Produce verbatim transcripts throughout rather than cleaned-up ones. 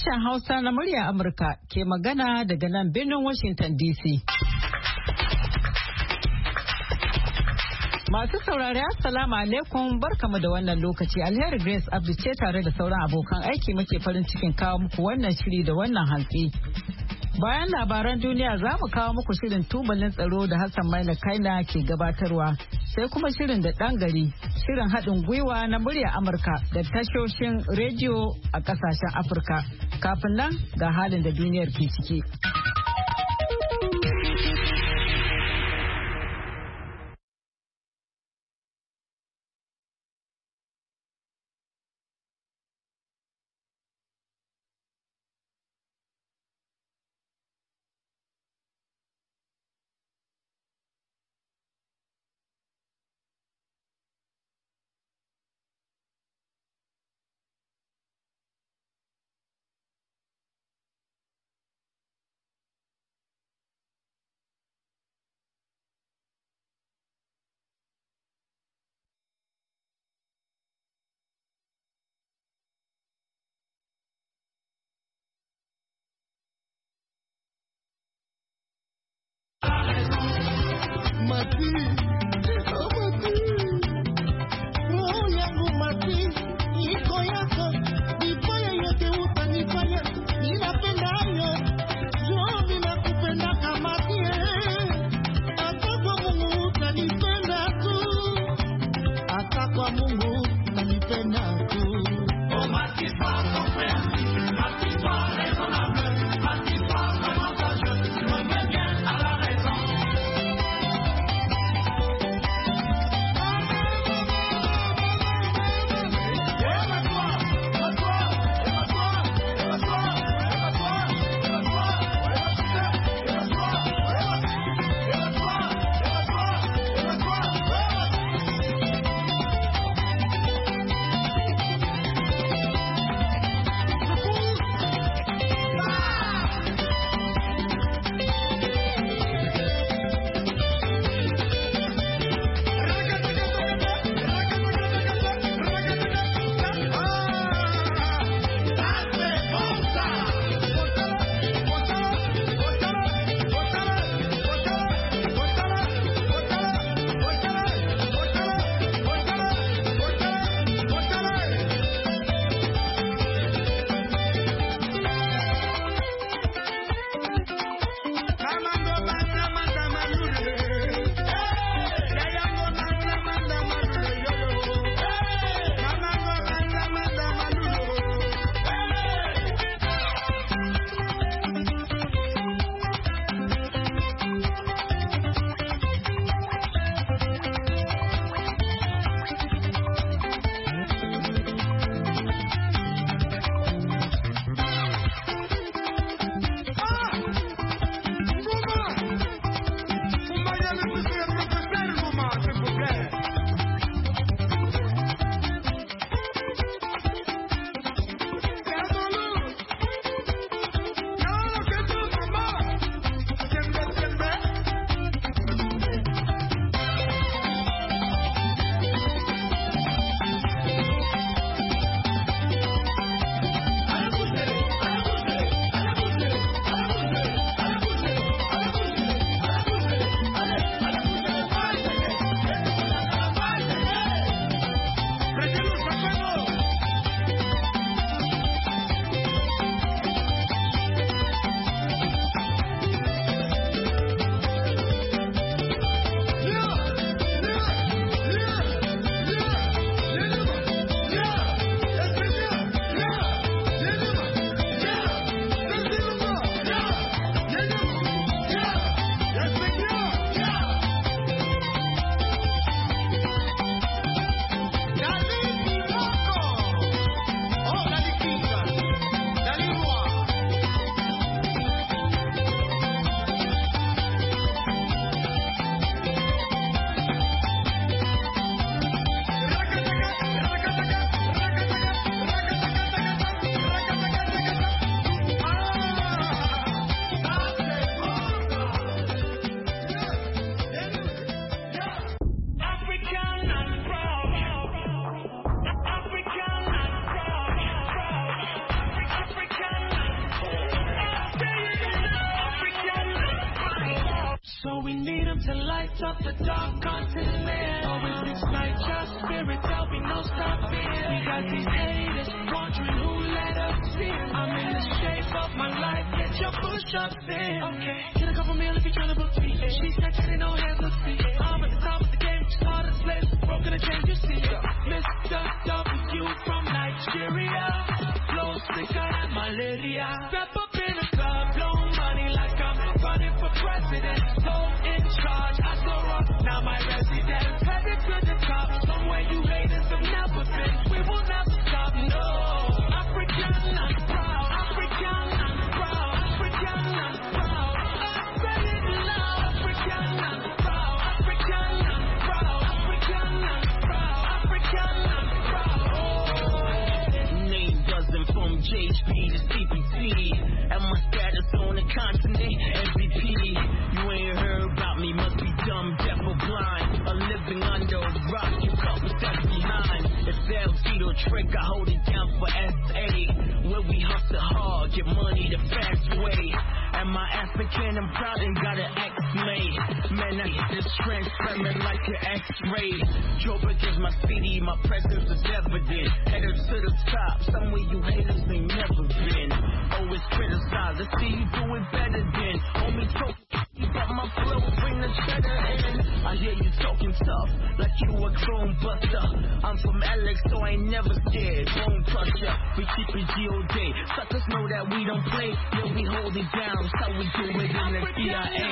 Sashen Hausa na murya Amurka ke magana daga nan birnin Washington D C. Masu saurari Assalamu alaikum barkamu da wannan lokaci. Alheri Grace Abdu ce tare da sauran abokan aiki muke farin cikin kawo muku wannan shiri da wannan hantsi. Bayan labaran duniya za mu kawo muku shirin tubalin tsaro da Hassan Maina Kaina ke gabatarwa. Sai kuma shirin da ɗan gari, shirin haɗin gwiwa na murya Amurka da tashoshin rediyo a ƙasashen Afirka. Kafin nan ga halin da duniyar ke ciki. Mati, oh Mati, roho yangu Mati, iko yako, nifanya yote utanifanya, ninapenda hayo, jua ninakupenda kama tie, hata kwa Mungu utanipenda tu, hata kwa Mungu utanipenda tu. Oh Mati, pas compréhensible, Mati, pas raisonnable, Mati, pas vraiment sageux, tu me mets bien à la raison. to light up the dark continent. Always ignite your spirit, there'll be no stopping. We got these haters wondering who let us in. I'm in the shape of my life, get your push-ups in. Okay, get a couple meal if you're trying to book me. She's sexy, no hands, no feet. I'm at the top of the game, started slaves, broken the chains, you see it. Mister W from Nigeria, flow sicker than malaria. Step up in the club, blow money like I'm running for president. So in charge, I so rock, now my residence. Headed to the top, somewhere you haters have never been. We will never stop, no. African, I'm proud. African, I'm proud. African, I'm proud. I'm ready to love. African, I'm proud. African, I'm proud. African, I'm proud. African, I'm proud. Name doesn't from J H P to C P T. And my status on the continent, M V P. You ain't heard about me, must be dumb, deaf or blind. A living under a rock, you couple steps behind. It's L Tito trick, I hold it down for S A. Where we hustle hard, get money the fast way. Am I African? I'm proud and got an X made. Man, I hit this transparent like an X-ray. Joburg is my city, my presence is evident. Headed to the top, somewhere you haters ain't never been. Always criticize, let's see you do it better than. Homie, talk, you got my flow, bring the cheddar in. I hear you talking tough, like you a chrome buster. I'm from Alex, so I ain't never scared. Bone crusher, we keep it G O D. Suckers know that we don't play, yo, we hold it down. That's how we do it in the C I A.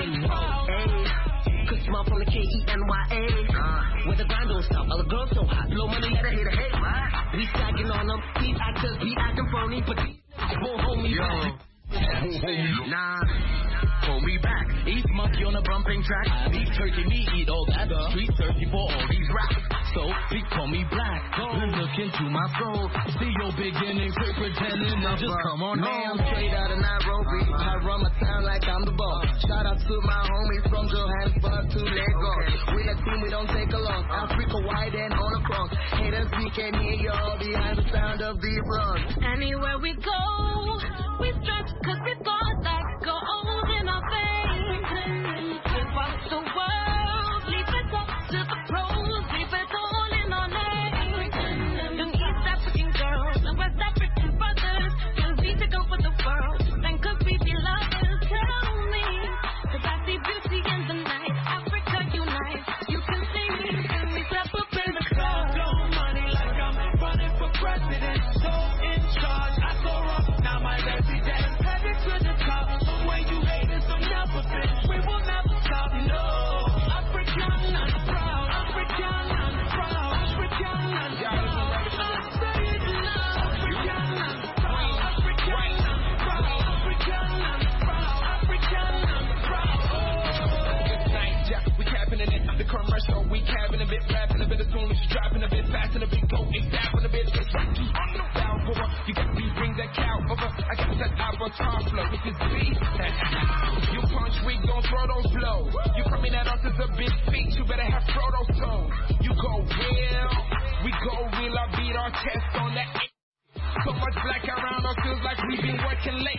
Cause small from the K E N Y A. Uh, where the grind don't stop, all the girls so hot. Blow money, let her hate her hate. We stacking on them, these actors be acting phony, but these won't hold me back. Nah, hold me back. East monkey on a bumping track. I eat turkey meat, eat all that. Street turkey for all these raps. So they call me black. Look into my soul. See your beginning, quit pretending. Now just come on home. Straight out of Nairobi. I run my town like I'm the boss. Shout out to my homies from Johannesburg to Lagos. We a team, we don't take a loss. Africa wide and all across. Haters, we can hear you all behind the sound of these songs. Anywhere we go, we stretch cause we got that gold in our veins. Across the world, leave it up to the pros, leave it all in our names. Them East African girls and West African brothers, cause we take over the world, then cause we be lovers. Tell me, cause I see beauty in the night. Africa unite, you can see me, and we step up in the club. Blow money like I'm running for president. So in charge, I so rock, now my residence. Headed to the top, somewhere you haters have never been. We will never stop, no. African, I'm proud. African, I'm proud. African, I'm proud. I say it loud. African, I'm proud. African, I'm proud. African, I'm proud. African, I'm proud. Night, yeah, we capping in it. The commercial, we capping a bit, rapping a bit as soon as you dropping a bit fast and a bit go, exactly a bit. It's rocky on the down over. You got me bring that cow over. I got that avatar flow, which is beast. You punch weak, don't throw those blows. You coming at us as a big feat, you better have Frodo's toes. You go real, we go real. I beat our chest on that. So much black around us feels like we've been working late.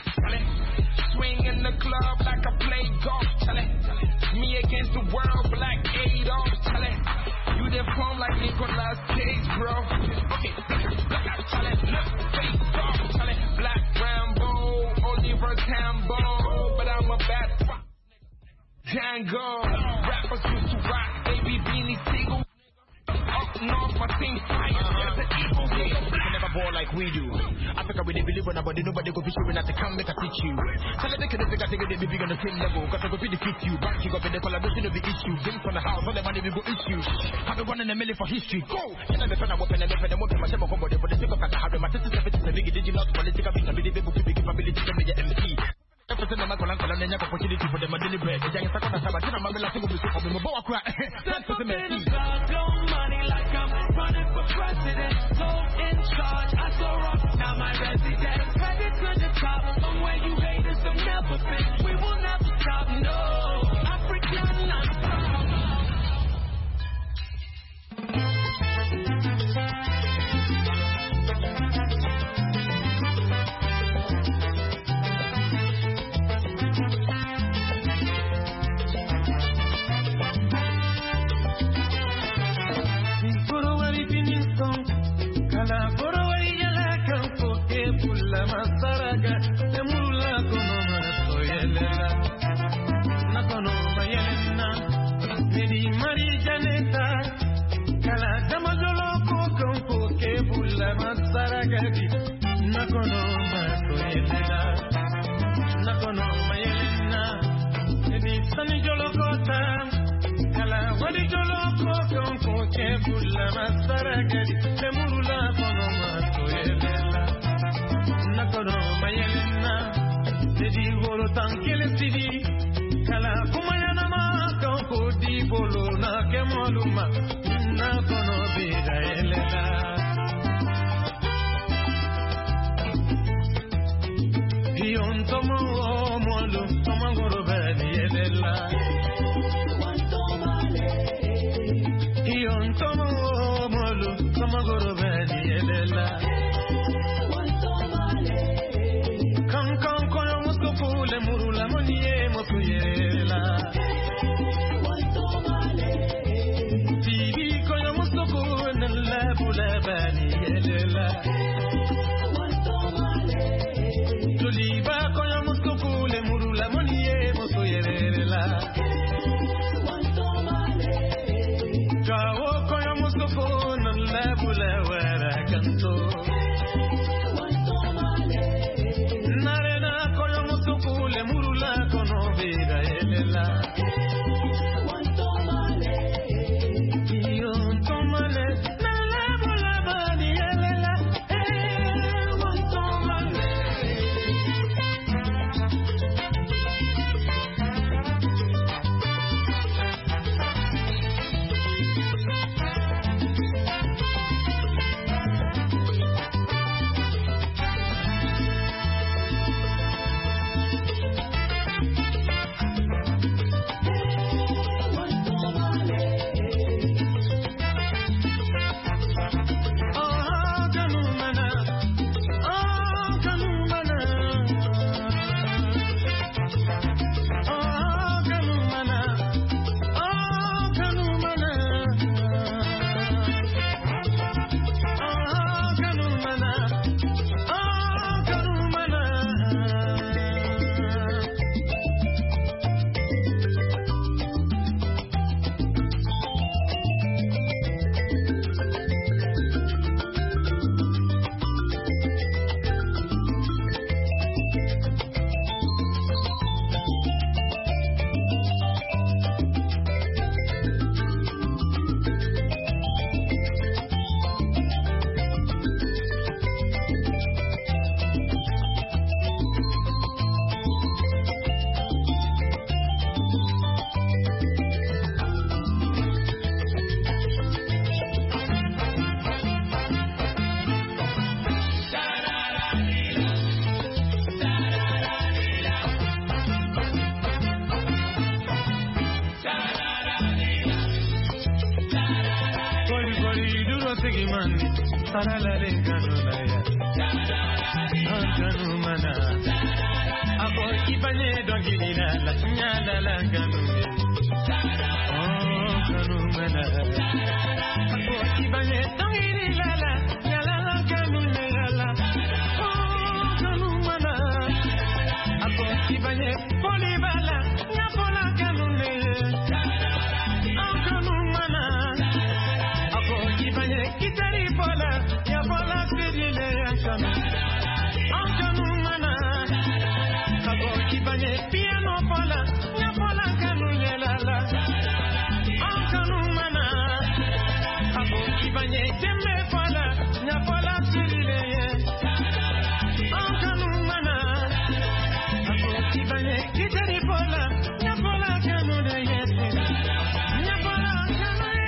Swing in the club like I play golf. Me against the world, Black Adolf. You did form like Nicolas Cage, bro. Okay, look out, challenge, look, face off, challenge. Black Rambo, Oliver Tambo, but I'm a bad fuck. Django, rappers used to rock, baby beanie single. Up north, my team fire. There's an evil here. They can never ball like we do. Africa, we they believe on nobody, nobody go fish when I come make a teach you. Tell them they can take a take a big on the same level. Cause I go defeat you. Back you up in the collaboration of the issue. Things from the house, all the money we go issue. I've been running a million for history. Go! You know, they found a weapon and they found a weapon. My shame on body for the sake of Katahari. My sister's a bit of a big digital political being a bit of a big capability to be the M C. Everything I'm going to learn, opportunity for them, a deliberate. The young second of Sabbath, I'm going to think of the top of the boa crack. That's what the message is. Blow money like I'm running for president. So in charge, I so rock, now my residence. Headed to the top, somewhere you haters have never been. We will never stop, no. African, I'm proud. masaragari lemurula kono masoyelela nakono mayelena dedi bolo tankele sidi kala kumayana ma ko di bolo na kemoluma nakono bidaelela Ion tomo molo tomo gorobani elela Ion tomo molo tomo gorobani elela Kan kan kono musko le murula moniye mokuyela Tibi kono musko nella bula bani elela Tuliba kono musko le murula moniye mokuyela Kawo kono musko nella bula wara kanto Narena kono musko le murula kono bida elela Iyo tomale nella bula bani elela eh wantomale Sigimani, Saralare Ganunaya, Ganumana, Abo Ibane Dogina, La Signala La Ganumia, Oh Ganumana, Abo Ibane Dogina, Yala La Ganunaya, Oh Ganumana, Abo Ibane Polibala, Napola Ganunaya, Oh Ganumana. Kitari bola, ya bola sidile yankana. Ankanu mana, kabo kibanye piano bola, ya bola kanu yelala. Ankanu mana, kabo kibanye jembe bola, ya bola sidile ye. Ankanu mana, kabo kibanye kitari bola, ya bola kanu de ye. Ya bola kanu ye.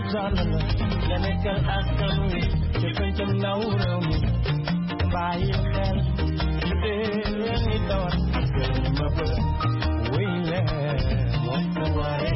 Zalala, Lenekal Asami, Chicken Naurami, Bayel, Nidon, Mabel, Wile, Mokaware.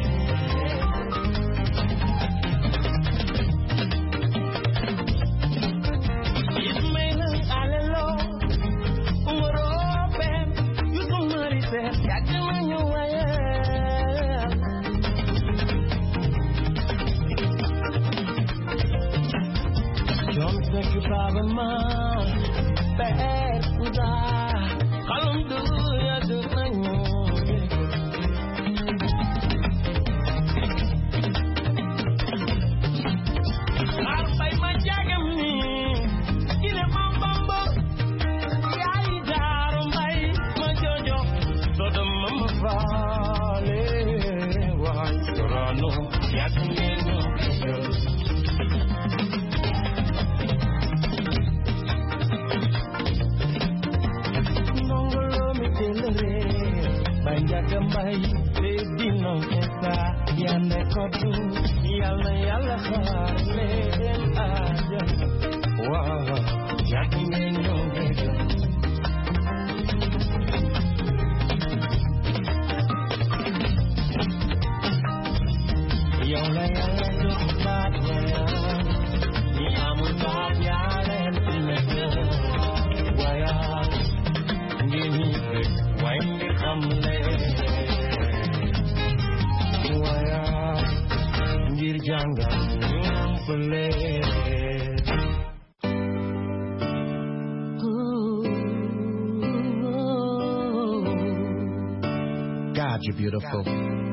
God, you're beautiful.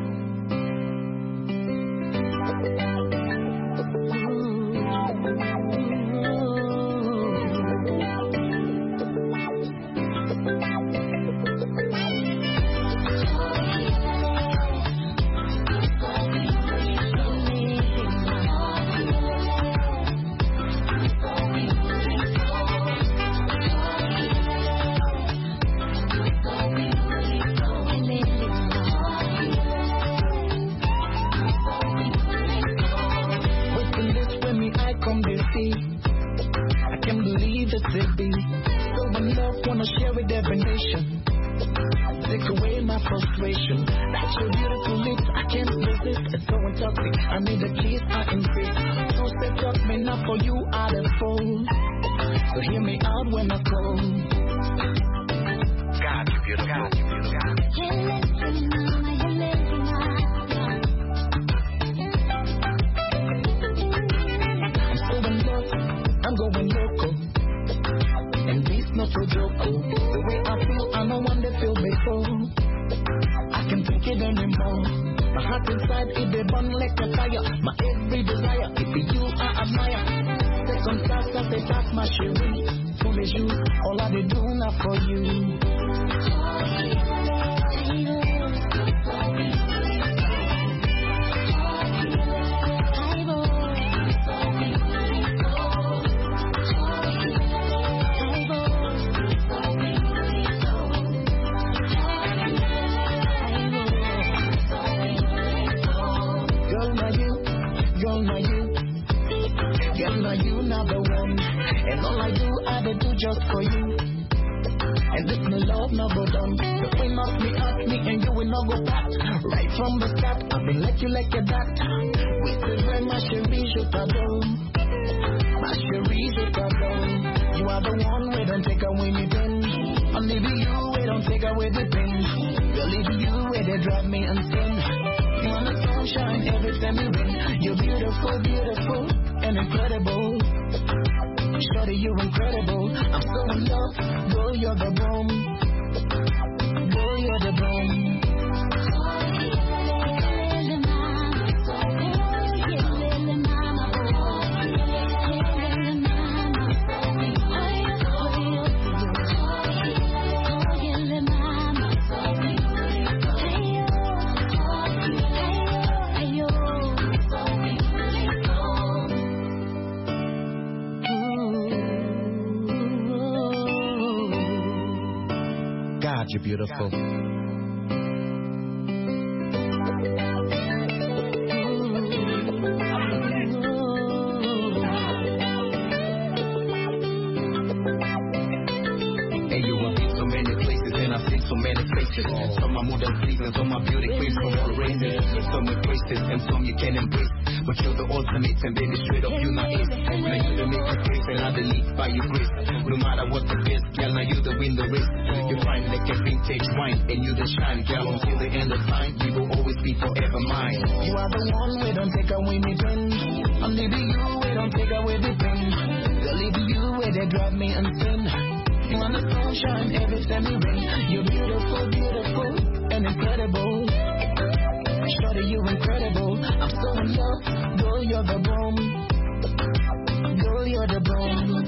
You're beautiful. faces, and some you can embrace. But you're the ultimate, and baby, straight up, you not ace. Now you the make a grace, and I believe by your grace. No matter what the risk, girl, now you the win the race. You fine like a vintage wine, and you the shine, girl, until the end of time. You will always be forever mine. You are the one, we don't take away me pen. I'm leaving you, we don't take away the pen. They'll leave you where they drive me insane. You want the sunshine every time you rain. You're beautiful, beautiful, and incredible. Shorty, you incredible. I'm so in love. Girl, you're the bomb. Girl, you're the bomb.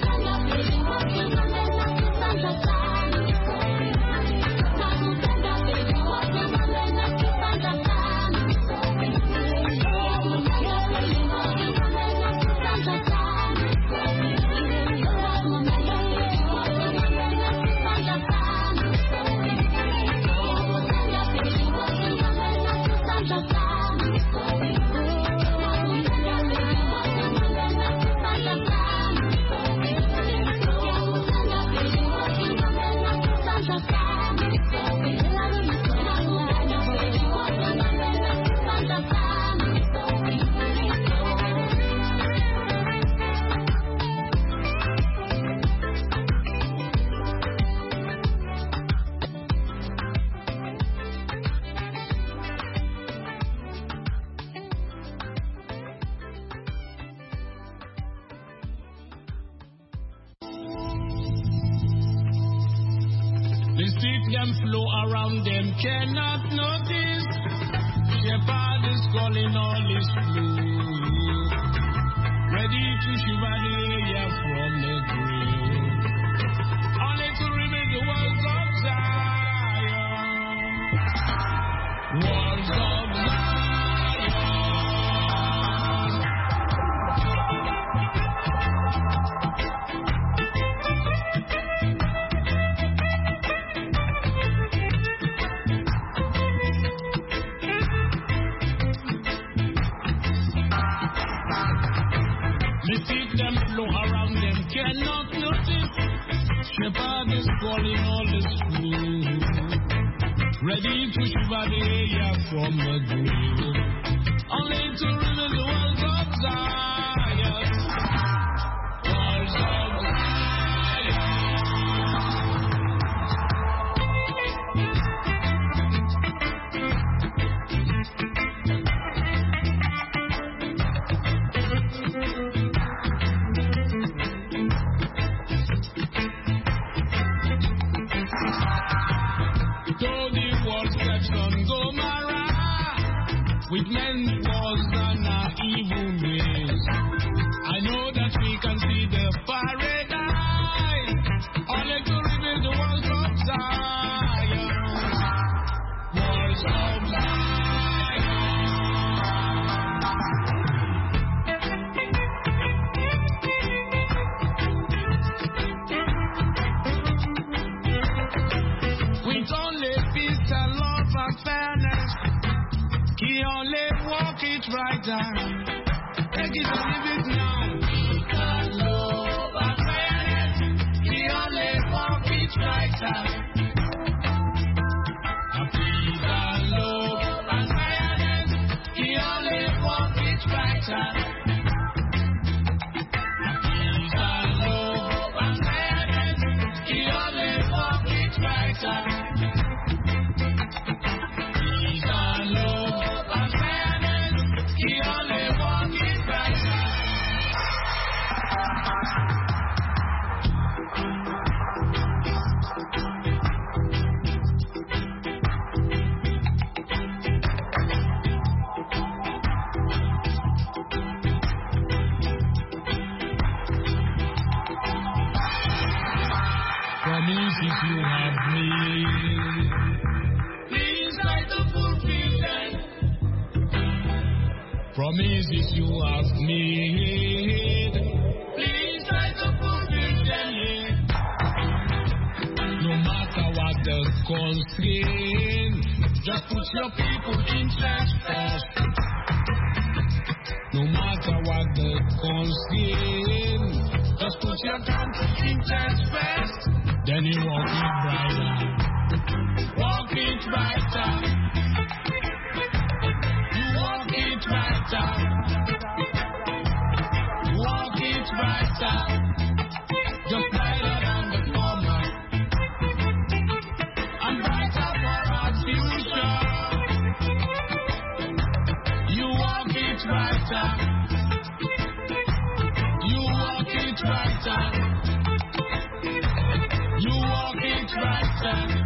The street them flow around them cannot notice. Shepherd is calling all his flow, ready to shiver the air from the grave, only to reveal the walls of Zion. Walls of Zion. Cannot notice. Shepherd is calling all his food, ready to shiver the air from the grave, only to reveal the walls of Zion. Walls of with men's wars and our evil ways. I know that we can see the paradise, only to reveal the walls of Zion. Walls of Zion. With only peace and love and fairness, he only walk it right down. Take it and leave it now. Peace and love and fairness. He only walk it right down. Peace and love and fairness. He only walk it right down. Peace and love and fairness. He only walk it right down. Peace and love. Promises you have made, please try to fulfill them. Promises you have made, please try to fulfill them, yeah. No matter what the constraint, just put your people interest first. No matter what the constraint, just put your country's interest first. Then you walk it brighter, walk it brighter. You walk it it righter. You walk it righter. You walk it righter.